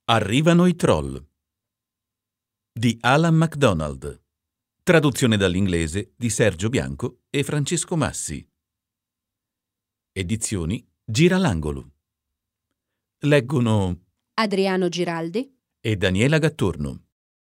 Arrivano i troll di Alan MacDonald, traduzione dall'inglese di Sergio Bianco e Francesco Massi. Edizioni Giralangolo. Leggono Adriano Giraldi e Daniela Gattorno.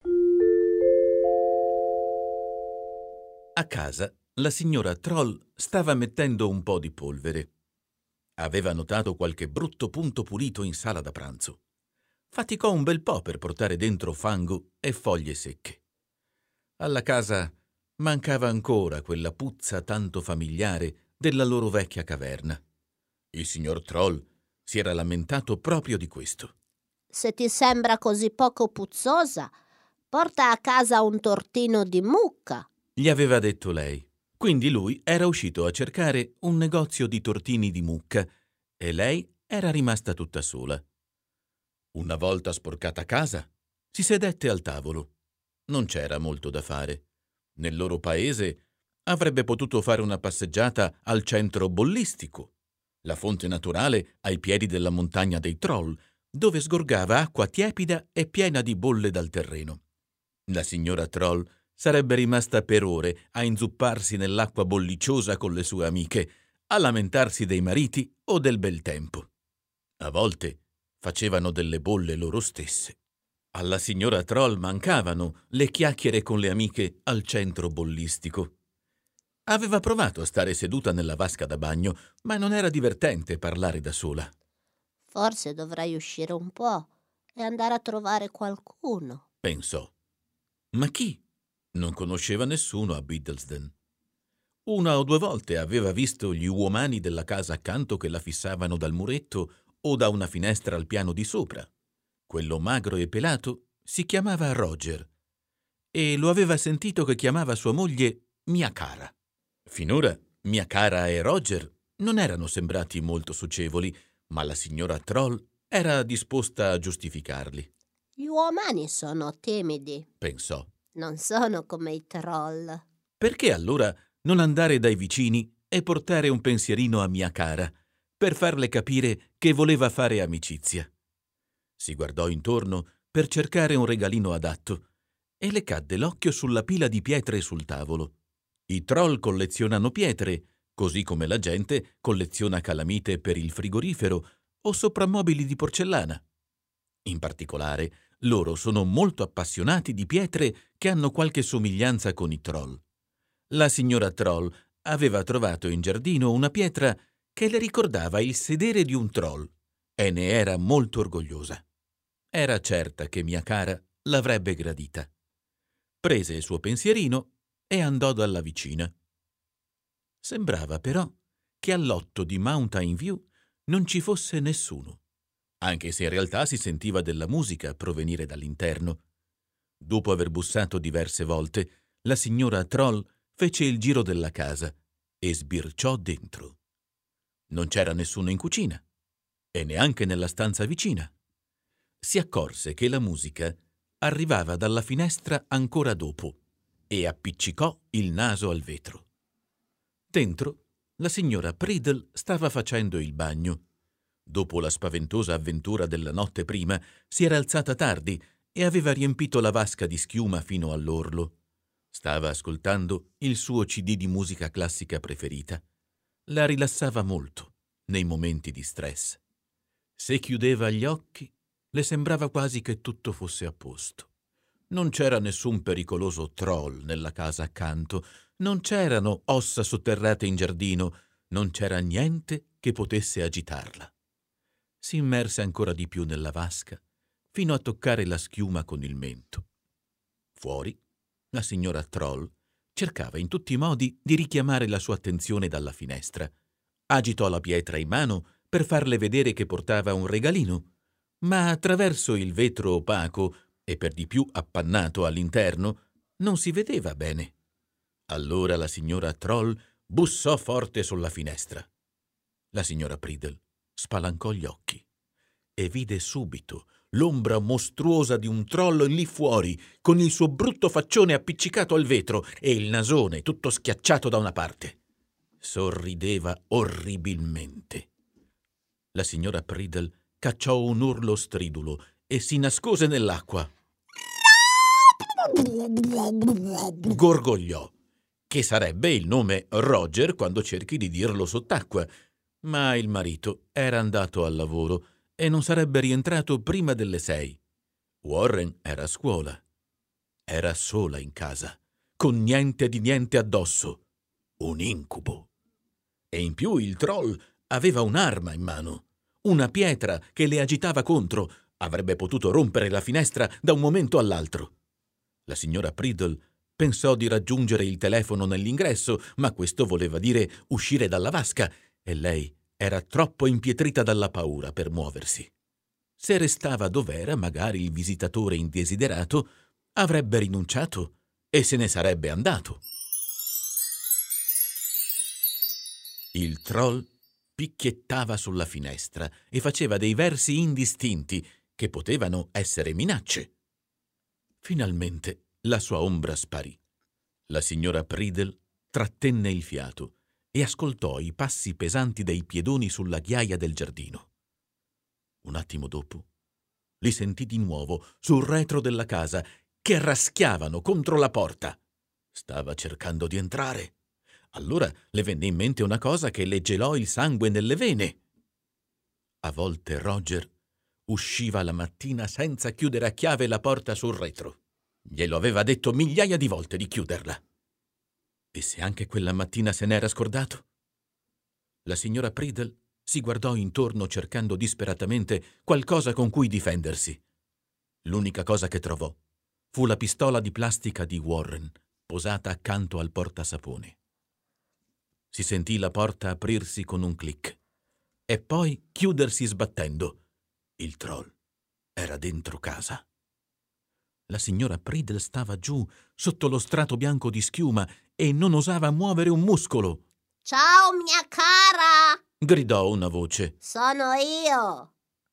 A casa la signora Troll stava mettendo un po' di polvere. Aveva notato qualche brutto punto pulito in sala da pranzo. Faticò un bel po' per portare dentro fango e foglie secche. Alla casa mancava ancora quella puzza tanto familiare della loro vecchia caverna. Il signor Troll si era lamentato proprio di questo. Se ti sembra così poco puzzosa, porta a casa un tortino di mucca, Gli aveva detto lei. Quindi lui era uscito a cercare un negozio di tortini di mucca e lei era rimasta tutta sola. Una volta sporcata casa, si sedette al tavolo. Non c'era molto da fare. Nel loro paese avrebbe potuto fare una passeggiata al centro bollistico, la fonte naturale ai piedi della montagna dei Troll, dove sgorgava acqua tiepida e piena di bolle dal terreno. La signora Troll sarebbe rimasta per ore a inzupparsi nell'acqua bolliciosa con le sue amiche, a lamentarsi dei mariti o del bel tempo. A volte facevano delle bolle loro stesse. Alla signora Troll mancavano le chiacchiere con le amiche al centro bollistico. Aveva provato a stare seduta nella vasca da bagno, ma non era divertente parlare da sola. Forse dovrai uscire un po' e andare a trovare qualcuno. Pensò. Ma chi? Non conosceva nessuno a Biddlesden. Una o due volte aveva visto gli uomini della casa accanto che la fissavano dal muretto o da una finestra al piano di sopra. Quello magro e pelato si chiamava Roger e lo aveva sentito che chiamava sua moglie mia cara. Finora mia cara e Roger non erano sembrati molto socievoli, ma la signora Troll era disposta a giustificarli. Gli uomini sono timidi, Pensò. non sono come i troll. Perché allora non andare dai vicini e portare un pensierino a mia cara, per farle capire che voleva fare amicizia? Si guardò intorno per cercare un regalino adatto e le cadde l'occhio sulla pila di pietre sul tavolo. I troll collezionano pietre, così come la gente colleziona calamite per il frigorifero o soprammobili di porcellana. In particolare, loro sono molto appassionati di pietre che hanno qualche somiglianza con i troll. La signora Troll aveva trovato in giardino una pietra che le ricordava il sedere di un troll e ne era molto orgogliosa. Era certa che mia cara l'avrebbe gradita. Prese il suo pensierino e andò dalla vicina. Sembrava però che all'otto di Mountain View non ci fosse nessuno, anche se in realtà si sentiva della musica provenire dall'interno. Dopo aver bussato diverse volte, la signora Troll fece il giro della casa e sbirciò dentro. Non c'era nessuno in cucina e neanche nella stanza vicina. Si accorse che la musica arrivava dalla finestra ancora dopo e appiccicò il naso al vetro. Dentro, la signora Priddle stava facendo il bagno. Dopo la spaventosa avventura della notte prima, si era alzata tardi e aveva riempito la vasca di schiuma fino all'orlo. Stava ascoltando il suo CD di musica classica preferita. La rilassava molto nei momenti di stress. Se chiudeva gli occhi, le sembrava quasi che tutto fosse a posto. Non c'era nessun pericoloso troll nella casa accanto, non c'erano ossa sotterrate in giardino, non c'era niente che potesse agitarla. Si immerse ancora di più nella vasca, fino a toccare la schiuma con il mento. Fuori, la signora Troll cercava in tutti i modi di richiamare la sua attenzione dalla finestra. Agitò la pietra in mano per farle vedere che portava un regalino, ma attraverso il vetro opaco e per di più appannato all'interno non si vedeva bene. Allora la signora Troll bussò forte sulla finestra. La signora Priddle spalancò gli occhi e vide subito l'ombra mostruosa di un troll lì fuori, con il suo brutto faccione appiccicato al vetro e il nasone tutto schiacciato da una parte. Sorrideva orribilmente. La signora Priddle cacciò un urlo stridulo e si nascose nell'acqua. Gorgogliò, che sarebbe il nome Roger quando cerchi di dirlo sott'acqua, ma il marito era andato al lavoro e non sarebbe rientrato prima delle 6. Warren era a scuola. Era sola in casa, con niente di niente addosso. Un incubo. E in più il troll aveva un'arma in mano, una pietra che le agitava contro. Avrebbe potuto rompere la finestra da un momento all'altro. La signora Priddle pensò di raggiungere il telefono nell'ingresso, ma questo voleva dire uscire dalla vasca e lei era troppo impietrita dalla paura per muoversi. Se restava dov'era, magari il visitatore indesiderato avrebbe rinunciato e se ne sarebbe andato. Il troll picchiettava sulla finestra e faceva dei versi indistinti che potevano essere minacce. Finalmente la sua ombra sparì. La signora Priddle trattenne il fiato e ascoltò i passi pesanti dei piedoni sulla ghiaia del giardino. Un attimo dopo li sentì di nuovo sul retro della casa che raschiavano contro la porta. Stava cercando di entrare. Allora le venne in mente una cosa che le gelò il sangue nelle vene. A volte Roger usciva la mattina senza chiudere a chiave la porta sul retro. Glielo aveva detto migliaia di volte di chiuderla. E se anche quella mattina se n'era scordato? La signora Priddle si guardò intorno cercando disperatamente qualcosa con cui difendersi. L'unica cosa che trovò fu la pistola di plastica di Warren, posata accanto al portasapone. Si sentì la porta aprirsi con un clic e poi chiudersi sbattendo. Il troll era dentro casa. La signora Priddle stava giù, sotto lo strato bianco di schiuma, e non osava muovere un muscolo. «Ciao, mia cara!» gridò una voce. «Sono io!»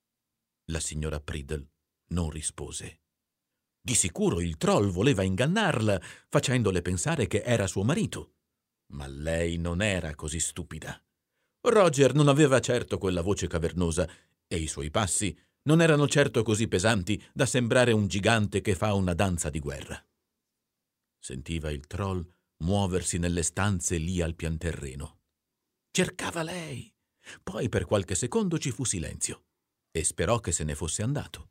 La signora Priddle non rispose. Di sicuro il troll voleva ingannarla, facendole pensare che era suo marito. Ma lei non era così stupida. Roger non aveva certo quella voce cavernosa e i suoi passi non erano certo così pesanti da sembrare un gigante che fa una danza di guerra. Sentiva il troll muoversi nelle stanze lì al pianterreno. Cercava lei. Poi per qualche secondo ci fu silenzio e sperò che se ne fosse andato.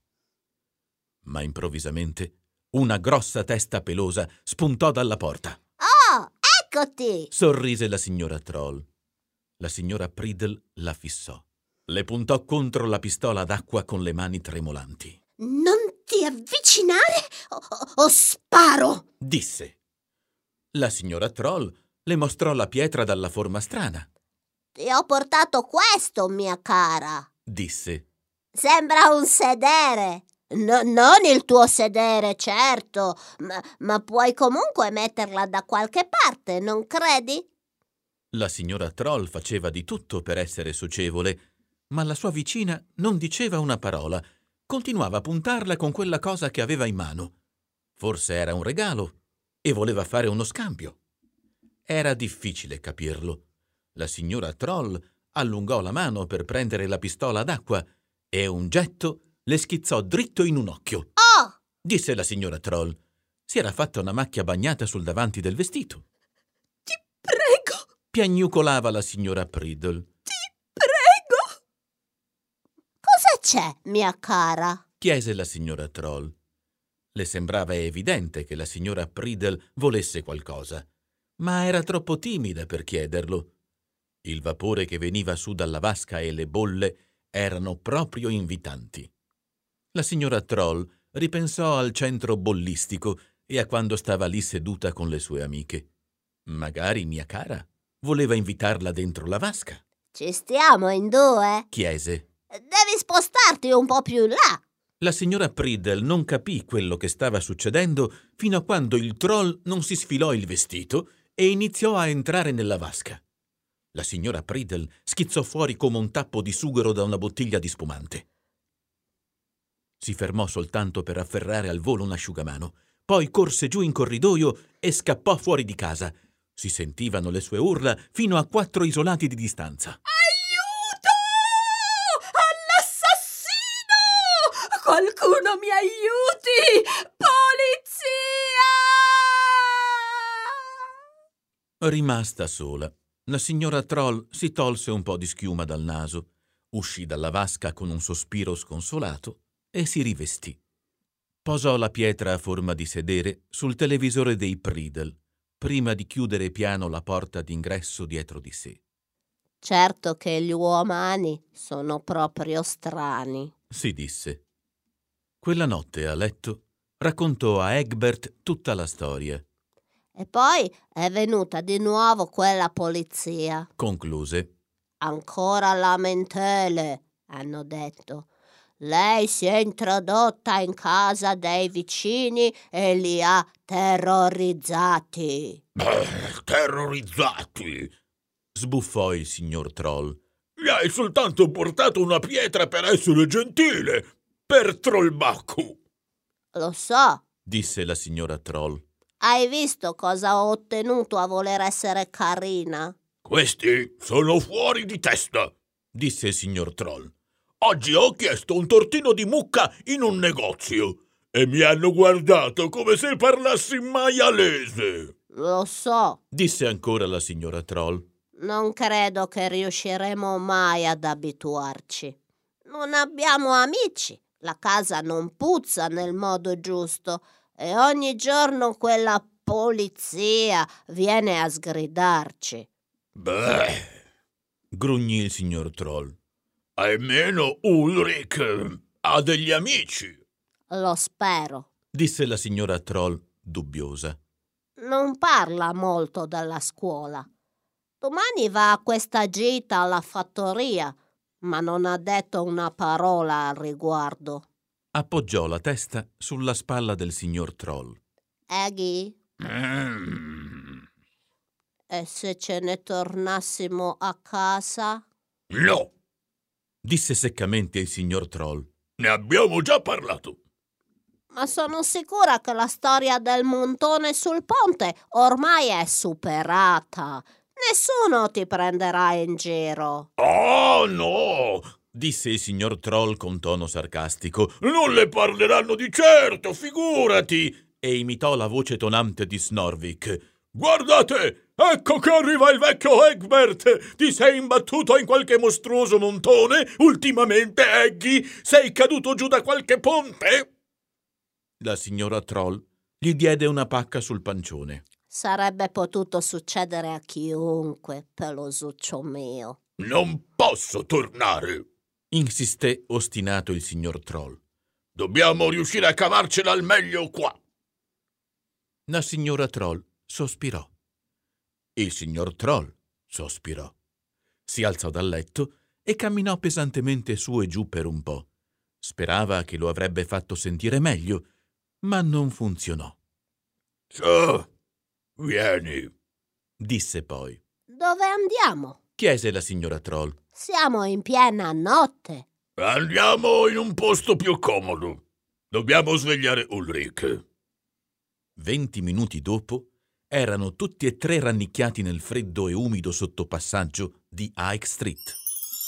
Ma improvvisamente una grossa testa pelosa spuntò dalla porta. «Oh, eccoti!» sorrise la signora Troll. La signora Priddle la fissò. Le puntò contro la pistola d'acqua con le mani tremolanti. «Non ti avvicinare o sparo!» disse. La signora Troll le mostrò la pietra dalla forma strana. «Ti ho portato questo, mia cara!» disse. «Sembra un sedere!» Non il tuo sedere, certo, ma puoi comunque metterla da qualche parte, non credi?» La signora Troll faceva di tutto per essere socievole, ma la sua vicina non diceva una parola. Continuava a puntarla con quella cosa che aveva in mano. Forse era un regalo e voleva fare uno scambio. Era difficile capirlo. La signora Troll allungò la mano per prendere la pistola d'acqua e un getto le schizzò dritto in un occhio. «Oh!» disse la signora Troll. Si era fatta una macchia bagnata sul davanti del vestito. «Ti prego!» piagnucolava la signora Priddle. «Ti prego!» «Cosa c'è, mia cara?» chiese la signora Troll. Le sembrava evidente che la signora Priddle volesse qualcosa, ma era troppo timida per chiederlo. Il vapore che veniva su dalla vasca e le bolle erano proprio invitanti. La signora Troll ripensò al centro bollistico e a quando stava lì seduta con le sue amiche. Magari mia cara voleva invitarla dentro la vasca. «Ci stiamo in due?» chiese. «Devi spostarti un po' più in là!» La signora Priddle non capì quello che stava succedendo fino a quando il troll non si sfilò il vestito e iniziò a entrare nella vasca. La signora Priddle schizzò fuori come un tappo di sughero da una bottiglia di spumante. Si fermò soltanto per afferrare al volo un asciugamano. Poi corse giù in corridoio e scappò fuori di casa. Si sentivano le sue urla fino a 4 isolati di distanza. Aiuto! All'assassino! Qualcuno mi aiuti! Polizia! Rimasta sola, la signora Troll si tolse un po' di schiuma dal naso, uscì dalla vasca con un sospiro sconsolato e si rivestì. Posò la pietra a forma di sedere sul televisore dei Priddle, prima di chiudere piano la porta d'ingresso dietro di sé. Certo che gli uomini sono proprio strani, Si disse. Quella notte a letto raccontò a Egbert tutta la storia. E poi è venuta di nuovo quella polizia. Concluse. Ancora lamentele, hanno detto. Lei si è introdotta in casa dei vicini e li ha terrorizzati. Terrorizzati! Sbuffò il signor Troll. Gli hai soltanto portato una pietra per essere gentile, per Trollbacco! Lo so. Disse la signora Troll. Hai visto cosa ho ottenuto a voler essere carina? Questi sono fuori di testa, Disse il signor Troll. Oggi ho chiesto un tortino di mucca in un negozio e mi hanno guardato come se parlassi maialese. Lo so. Disse ancora la signora Troll. Non credo che riusciremo mai ad abituarci. Non abbiamo amici, la casa non puzza nel modo giusto e ogni giorno quella polizia viene a sgridarci. Beh, Grugnì il signor Troll. almeno Ulrich ha degli amici. Lo spero. Disse la signora Troll dubbiosa. Non parla molto della scuola. Domani va a questa gita alla fattoria, ma non ha detto una parola al riguardo. Appoggiò la testa sulla spalla del signor Troll. Eggy, e se ce ne tornassimo a casa? No, Disse seccamente il signor Troll. ne abbiamo già parlato. Ma sono sicura che la storia del montone sul ponte ormai è superata. Nessuno ti prenderà in giro. Oh no, Disse il signor Troll con tono sarcastico. non le parleranno di certo, figurati. E imitò la voce tonante di Snorvik. Guardate, ecco che arriva il vecchio Egbert. Ti sei imbattuto in qualche mostruoso montone? Ultimamente, Eggy, sei caduto giù da qualche ponte? La signora Troll gli diede una pacca sul pancione. Sarebbe potuto succedere a chiunque, pelosuccio mio. Non posso tornare. Insisté ostinato il signor Troll. Dobbiamo riuscire a cavarcela al meglio qua. La signora Troll sospirò. Il signor Troll sospirò. Si alzò dal letto e camminò pesantemente su e giù per un po'. Sperava che lo avrebbe fatto sentire meglio, ma non funzionò. Su, vieni. Disse poi. Dove andiamo? Chiese la signora Troll. Siamo in piena notte. Andiamo in un posto più comodo. Dobbiamo svegliare Ulrich. 20 minuti dopo erano tutti e tre rannicchiati nel freddo e umido sottopassaggio di High Street.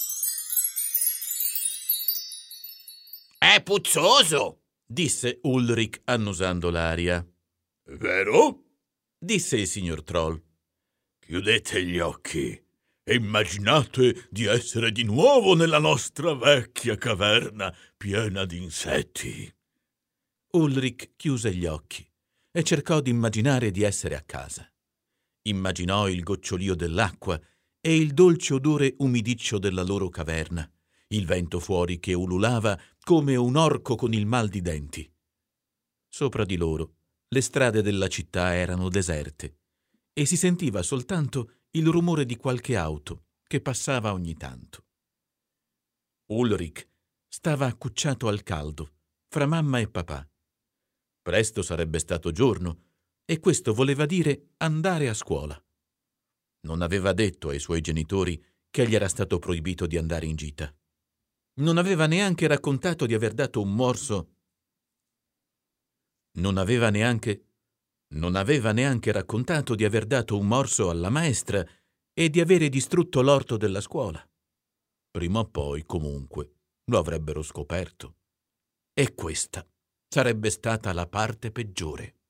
È puzzoso, Disse Ulrich annusando l'aria. vero? Disse il signor Troll. Chiudete gli occhi e immaginate di essere di nuovo nella nostra vecchia caverna piena di insetti. Ulrich chiuse gli occhi e cercò di immaginare di essere a casa. Immaginò il gocciolio dell'acqua e il dolce odore umidiccio della loro caverna, il vento fuori che ululava come un orco con il mal di denti. Sopra di loro le strade della città erano deserte e si sentiva soltanto il rumore di qualche auto che passava ogni tanto. Ulrich stava accucciato al caldo, fra mamma e papà. Presto sarebbe stato giorno e questo voleva dire andare a scuola. Non aveva detto ai suoi genitori che gli era stato proibito di andare in gita. Non aveva neanche raccontato di aver dato un morso. Non aveva neanche raccontato di aver dato un morso alla maestra e di avere distrutto l'orto della scuola. Prima o poi, comunque, lo avrebbero scoperto. E questa sarebbe stata la parte peggiore.